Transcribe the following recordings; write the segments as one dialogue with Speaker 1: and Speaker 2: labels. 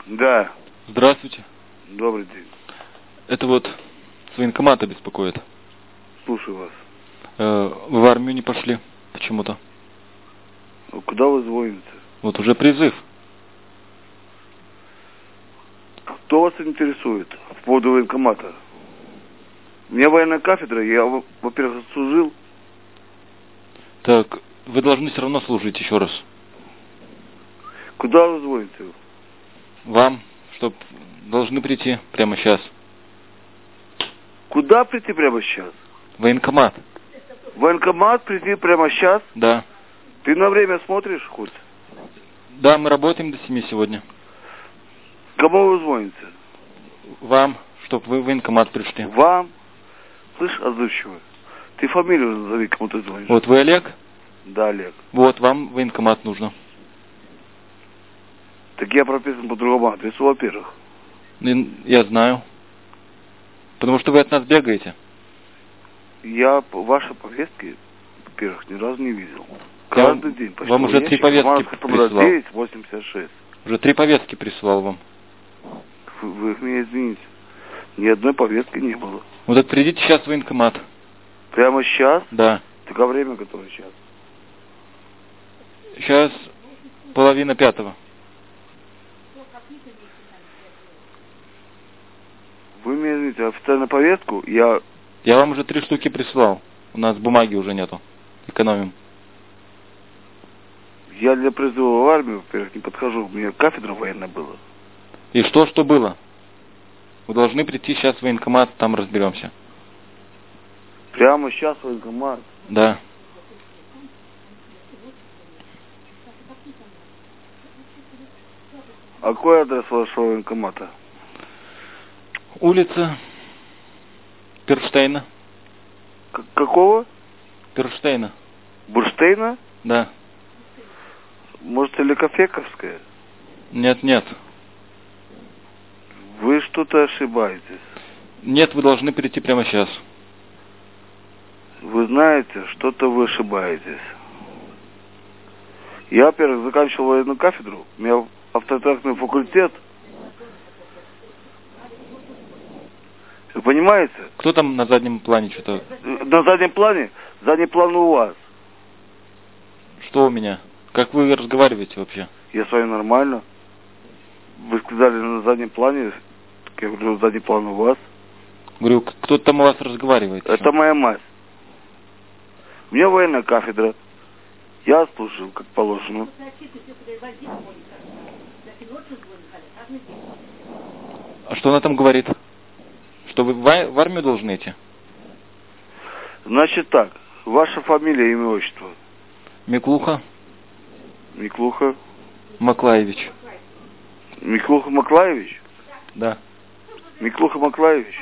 Speaker 1: Да.
Speaker 2: Здравствуйте.
Speaker 1: Добрый день.
Speaker 2: Это вот с военкомата беспокоит.
Speaker 1: Слушаю вас.
Speaker 2: Вы в армию не пошли почему-то.
Speaker 1: Куда вы звоните?
Speaker 2: Вот уже призыв.
Speaker 1: Кто вас интересует по поводу военкомата? У меня военная кафедра, я, во-первых, служил.
Speaker 2: Так, вы должны все равно служить еще раз.
Speaker 1: Куда вы звоните?
Speaker 2: Вам, чтоб должны прийти прямо сейчас.
Speaker 1: Куда прийти прямо сейчас?
Speaker 2: Военкомат.
Speaker 1: Военкомат прийти прямо сейчас?
Speaker 2: Да.
Speaker 1: Ты на время смотришь хоть?
Speaker 2: Да, мы работаем до 7 сегодня.
Speaker 1: Кому вы звоните?
Speaker 2: Вам, чтоб вы в военкомат пришли.
Speaker 1: Вам? Слышь, отзывчивый, ты фамилию назови, кому ты звонишь.
Speaker 2: Вот вы Олег?
Speaker 1: Да, Олег.
Speaker 2: Вот, вам военкомат нужно.
Speaker 1: Так я прописан по другому адресу, во-первых.
Speaker 2: Я знаю. Потому что вы от нас бегаете.
Speaker 1: Я ваши повестки, во-первых, ни разу не видел. Каждый день почти.
Speaker 2: Вам уже 3 повестки прислал.
Speaker 1: 986.
Speaker 2: Уже 3 повестки прислал вам.
Speaker 1: Вы меня извините. Ни одной повестки не было.
Speaker 2: Вот так придите сейчас в военкомат.
Speaker 1: Прямо сейчас?
Speaker 2: Да.
Speaker 1: Так а время которое сейчас?
Speaker 2: Сейчас 4:30.
Speaker 1: Вы меня извините, официальную повестку я
Speaker 2: вам уже 3 штуки прислал. У нас бумаги уже нету. Экономим.
Speaker 1: Я для призыва в армию, во-первых, не подхожу. У меня кафедра военная была.
Speaker 2: И что было? Вы должны прийти сейчас в военкомат, там разберемся.
Speaker 1: Прямо сейчас в военкомат?
Speaker 2: Да.
Speaker 1: А какой адрес вашего военкомата?
Speaker 2: Улица Перштейна.
Speaker 1: Какого?
Speaker 2: Перштейна.
Speaker 1: Бурштейна?
Speaker 2: Да.
Speaker 1: Может, Ликофековская?
Speaker 2: Нет.
Speaker 1: Вы что-то ошибаетесь.
Speaker 2: Нет, вы должны прийти прямо сейчас.
Speaker 1: Вы знаете, что-то вы ошибаетесь. Я, во-первых, заканчивал военную кафедру. У меня автотранспортный факультет. Вы понимаете?
Speaker 2: Кто там на заднем плане что-то?
Speaker 1: На заднем плане? Задний план у вас.
Speaker 2: Что у меня? Как вы разговариваете вообще?
Speaker 1: Я с вами нормально. Вы сказали на заднем плане. Так я говорю, задний план у вас.
Speaker 2: Говорю, кто-то там у вас разговаривает.
Speaker 1: Это моя мать. У меня военная кафедра. Я служил, как положено.
Speaker 2: А что она там говорит? Что вы в армию должны идти?
Speaker 1: Значит так. Ваша фамилия, имя, отчество?
Speaker 2: Миклуха.
Speaker 1: Миклуха.
Speaker 2: Маклаевич.
Speaker 1: Миклуха Маклаевич?
Speaker 2: Да.
Speaker 1: Миклуха Маклаевич?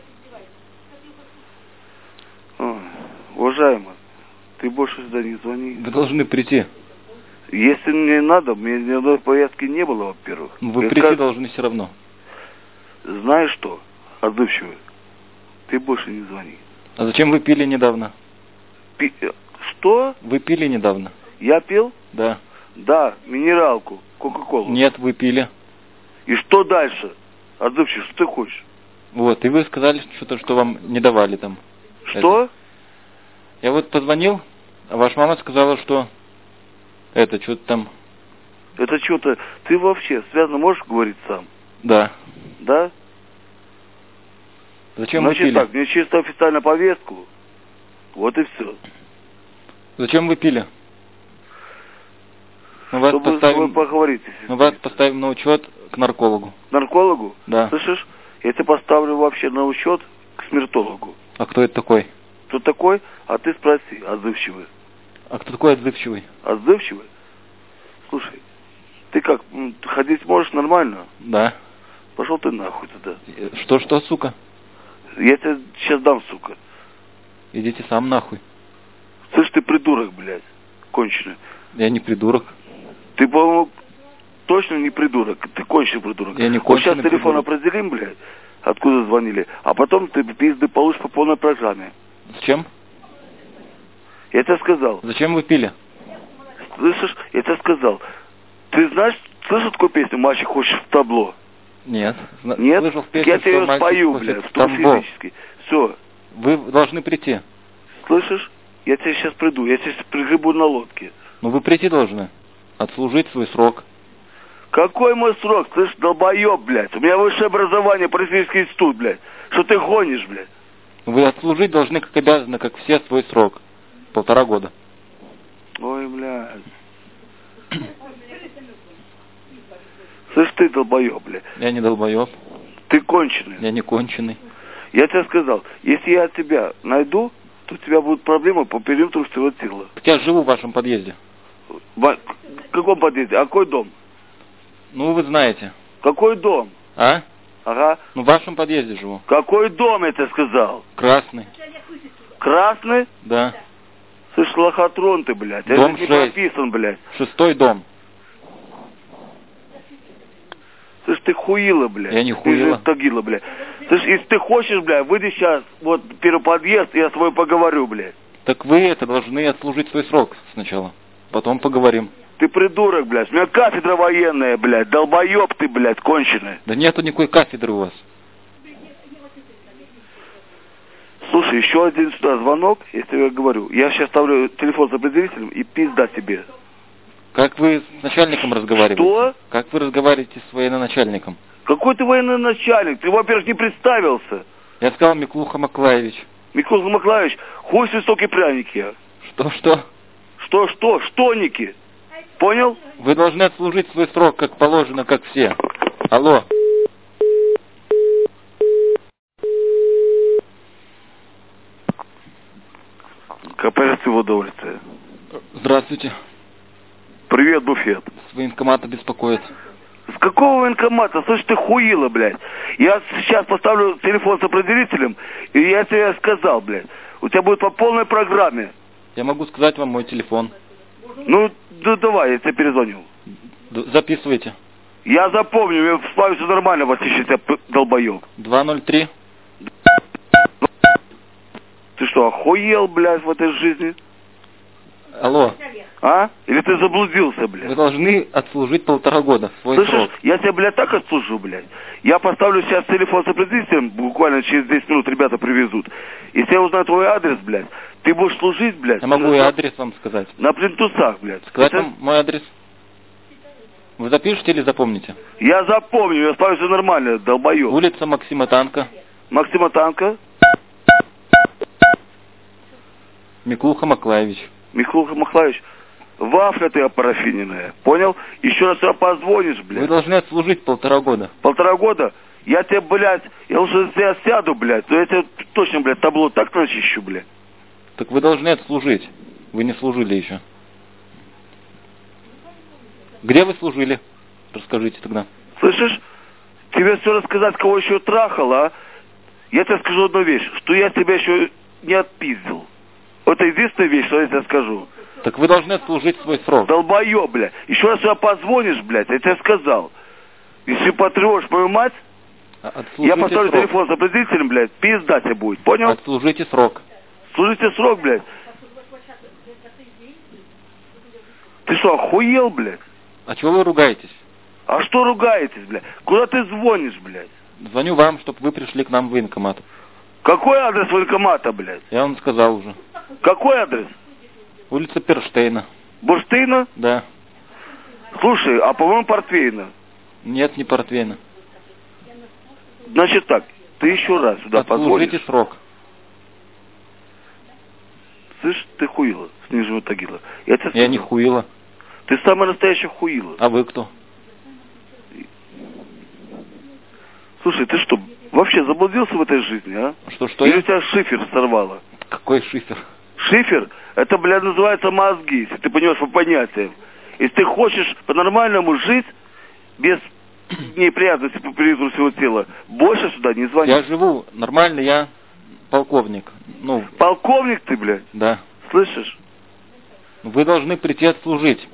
Speaker 1: Ой, уважаемый, ты больше сюда не звони.
Speaker 2: Вы должны прийти.
Speaker 1: Если мне надо, мне ни одной повестки не было, во-первых.
Speaker 2: Вы прийти должны все равно.
Speaker 1: Знаешь что, отзывчивый, ты больше не звони.
Speaker 2: А зачем вы пили недавно?
Speaker 1: Что?
Speaker 2: Вы пили недавно?
Speaker 1: Я пил?
Speaker 2: Да.
Speaker 1: Да, минералку, кока-колу.
Speaker 2: Нет, вы пили.
Speaker 1: И что дальше? Отзывчивый, что ты хочешь?
Speaker 2: Вот, и вы сказали что-то, что вам не давали там.
Speaker 1: Что?
Speaker 2: Это. Я вот позвонил, а ваша мама сказала, что это что-то там.
Speaker 1: Это что-то... Ты вообще связано можешь говорить сам?
Speaker 2: Да.
Speaker 1: Да?
Speaker 2: Зачем
Speaker 1: Значит,
Speaker 2: вы пили?
Speaker 1: так, мне чисто официально повестку. Вот и все.
Speaker 2: Зачем вы пили? Мы вас
Speaker 1: Чтобы
Speaker 2: поставим...
Speaker 1: поговорить.
Speaker 2: Мы вас поставим на учет к наркологу.
Speaker 1: Наркологу?
Speaker 2: Да.
Speaker 1: Слышишь? Я тебя поставлю вообще на учет к смертологу.
Speaker 2: А кто это такой?
Speaker 1: Кто такой? А ты спроси, отзывчивый.
Speaker 2: А кто такой отзывчивый?
Speaker 1: Отзывчивый? Слушай, ты как, ходить можешь нормально?
Speaker 2: Да.
Speaker 1: Пошел ты нахуй туда.
Speaker 2: Что, сука?
Speaker 1: Я тебе сейчас дам, сука.
Speaker 2: Идите сам нахуй.
Speaker 1: Слышь, ты придурок, блядь, конченый.
Speaker 2: Я не придурок.
Speaker 1: Ты, по-моему, точно не придурок. Ты конченый придурок.
Speaker 2: Я не
Speaker 1: вот сейчас телефон
Speaker 2: придурок.
Speaker 1: определим, блядь, откуда звонили, а потом ты пизды получишь по полной программе.
Speaker 2: Зачем?
Speaker 1: Я тебе сказал.
Speaker 2: Зачем вы пили?
Speaker 1: Слышишь? Я тебе сказал. Ты знаешь, Слышал такую песню «Мальчик хочет в табло»?
Speaker 2: Нет.
Speaker 1: Нет?
Speaker 2: Слышал в песне,
Speaker 1: Я тебе ее спою,
Speaker 2: хочет
Speaker 1: блядь,
Speaker 2: в
Speaker 1: в том
Speaker 2: тамбов.
Speaker 1: физически. Все.
Speaker 2: Вы должны прийти.
Speaker 1: Слышишь? Я тебе сейчас приду. Я тебя пригребу на лодке.
Speaker 2: Ну вы прийти должны. Отслужить свой срок.
Speaker 1: Какой мой срок? Слышь, долбоеб, блядь. У меня высшее образование, полицейский институт, блядь. Что ты гонишь, блядь?
Speaker 2: Вы отслужить должны, как обязаны, как все, свой срок. 1,5 года.
Speaker 1: Ой, блядь. Слышь, ты долбоеб, блядь.
Speaker 2: Я не долбоеб.
Speaker 1: Ты конченый.
Speaker 2: Я не конченый.
Speaker 1: Я тебе сказал, если я тебя найду, то у тебя будут проблемы по периметру всего тела.
Speaker 2: Так я живу в вашем подъезде.
Speaker 1: В каком подъезде? А какой дом?
Speaker 2: Ну, вы знаете.
Speaker 1: Какой дом?
Speaker 2: А?
Speaker 1: Ага.
Speaker 2: Ну, в вашем подъезде живу.
Speaker 1: Какой дом, я тебе сказал?
Speaker 2: Красный.
Speaker 1: Красный?
Speaker 2: Да.
Speaker 1: Слышь, лохотрон ты, блядь. Я
Speaker 2: Дом
Speaker 1: здесь
Speaker 2: 6.
Speaker 1: не прописан, блядь.
Speaker 2: 6-й дом.
Speaker 1: Слышь, ты хуила, блядь.
Speaker 2: Я не хуила.
Speaker 1: Ты же тагила, блядь. Слышь, если ты хочешь, блядь, выйди сейчас, вот, первый подъезд, я с тобой поговорю, блядь.
Speaker 2: Так вы это должны отслужить свой срок сначала. Потом поговорим.
Speaker 1: Ты придурок, блядь. У меня кафедра военная, блядь. Долбоеб ты, блядь, конченый.
Speaker 2: Да нету никакой кафедры у вас.
Speaker 1: Слушай, еще один сюда звонок, если я говорю. Я сейчас ставлю телефон за определителем и пизда тебе.
Speaker 2: Как вы с начальником разговариваете?
Speaker 1: Что?
Speaker 2: Как вы разговариваете с военноначальником?
Speaker 1: Какой ты военный начальник? Ты, во-первых, не представился.
Speaker 2: Я сказал Миклуха Маклаевич.
Speaker 1: Микола Маклаевич, хуй свисток пряники.
Speaker 2: Что?
Speaker 1: Что? Штоники. Понял?
Speaker 2: Вы должны отслужить свой срок, как положено, как все. Алло.
Speaker 1: КПС его удовольствие.
Speaker 2: Здравствуйте.
Speaker 1: Привет, буфет.
Speaker 2: С военкомата беспокоит.
Speaker 1: С какого военкомата? Слышь, ты хуила, блядь. Я сейчас поставлю телефон с определителем, и я тебе сказал, блядь. У тебя будет по полной программе.
Speaker 2: Я могу сказать вам мой телефон.
Speaker 1: Ну, да давай, я тебе перезвоню.
Speaker 2: Записывайте.
Speaker 1: Я запомню, я вспомню, все нормально, вас ищет, долбоёб.
Speaker 2: 203.
Speaker 1: Ты что, охуел, блядь, в этой жизни?
Speaker 2: Алло.
Speaker 1: А? Или ты заблудился, блядь?
Speaker 2: Вы должны отслужить 1,5 года. Свой
Speaker 1: Слышишь,
Speaker 2: срок.
Speaker 1: я тебя, блядь, так отслужу, блядь. Я поставлю сейчас телефон с определителем, буквально через 10 минут ребята привезут. Если я узнаю твой адрес, блядь, ты будешь служить, блядь.
Speaker 2: Я могу и адрес вам сказать.
Speaker 1: На плинтусах, блядь.
Speaker 2: Сказать вам мой адрес? Вы запишете или запомните?
Speaker 1: Я запомню, я спаю, все нормально, долбоёб.
Speaker 2: Улица Максима Танка.
Speaker 1: Максима Танка.
Speaker 2: Миклуха Маклаевич.
Speaker 1: Михаил Махлаевич, вафля ты опарафиненная, понял? Еще раз сюда позвонишь, блядь.
Speaker 2: Вы должны отслужить 1,5 года.
Speaker 1: 1,5 года? Я тебе, блядь, я лучше за тебя сяду, блядь, то я тебе точно, блядь, табло так начищу, блядь.
Speaker 2: Так вы должны отслужить. Вы не служили еще. Где вы служили? Расскажите тогда.
Speaker 1: Слышишь? Тебе все рассказать, кого еще трахал, а? Я тебе скажу одну вещь, что я тебя еще не отпиздил. Это единственная вещь, что я тебе скажу.
Speaker 2: Так вы должны отслужить свой срок.
Speaker 1: Долбоёб, блядь. Еще раз сюда позвонишь, блядь, я тебе сказал. Если потрешь мою мать, я поставлю
Speaker 2: срок.
Speaker 1: телефон с определителем, блядь, пизда тебе будет, понял?
Speaker 2: Отслужите срок.
Speaker 1: Служите срок, блядь. Ты что, охуел, блядь?
Speaker 2: А чего вы ругаетесь?
Speaker 1: А что ругаетесь, блядь? Куда ты звонишь, блядь?
Speaker 2: Звоню вам, чтобы вы пришли к нам в военкомат.
Speaker 1: Какой адрес военкомата, блядь?
Speaker 2: Я вам сказал уже.
Speaker 1: Какой адрес?
Speaker 2: Улица Перштейна.
Speaker 1: Бурштейна?
Speaker 2: Да.
Speaker 1: Слушай, а по-моему Портвейна.
Speaker 2: Нет, не Портвейна.
Speaker 1: Значит так, ты еще раз сюда позвонишь.
Speaker 2: Отслужите срок.
Speaker 1: Слышь, ты хуила с Нижнего Тагила. Я тебе
Speaker 2: Я не хуила.
Speaker 1: Ты самая настоящая хуила.
Speaker 2: А вы кто?
Speaker 1: Слушай, ты что, вообще заблудился в этой жизни, а?
Speaker 2: Что
Speaker 1: Или
Speaker 2: я?
Speaker 1: у тебя шифер сорвало?
Speaker 2: Какой шифер?
Speaker 1: Шифер? Это, блядь, называется мозги, если ты понимаешь по понятиям. Если ты хочешь по-нормальному жить, без неприятностей по периметру всего тела, больше сюда не звони.
Speaker 2: Я живу нормально, я полковник. Ну,
Speaker 1: Полковник ты, блядь?
Speaker 2: да.
Speaker 1: Слышишь?
Speaker 2: Вы должны прийти отслужить.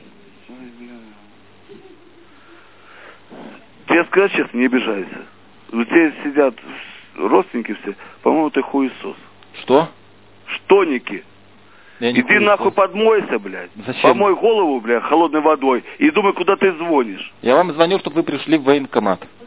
Speaker 1: Тебе сказать честно, не обижайся. У тебя сидят родственники все, по-моему, ты хуесос.
Speaker 2: Что?
Speaker 1: Штоники.
Speaker 2: Я не
Speaker 1: Иди
Speaker 2: курю,
Speaker 1: нахуй
Speaker 2: просто.
Speaker 1: подмойся, блядь.
Speaker 2: Зачем?
Speaker 1: Помой голову, блядь, холодной водой и думай, куда ты звонишь.
Speaker 2: Я вам звоню, чтобы вы пришли в военкомат.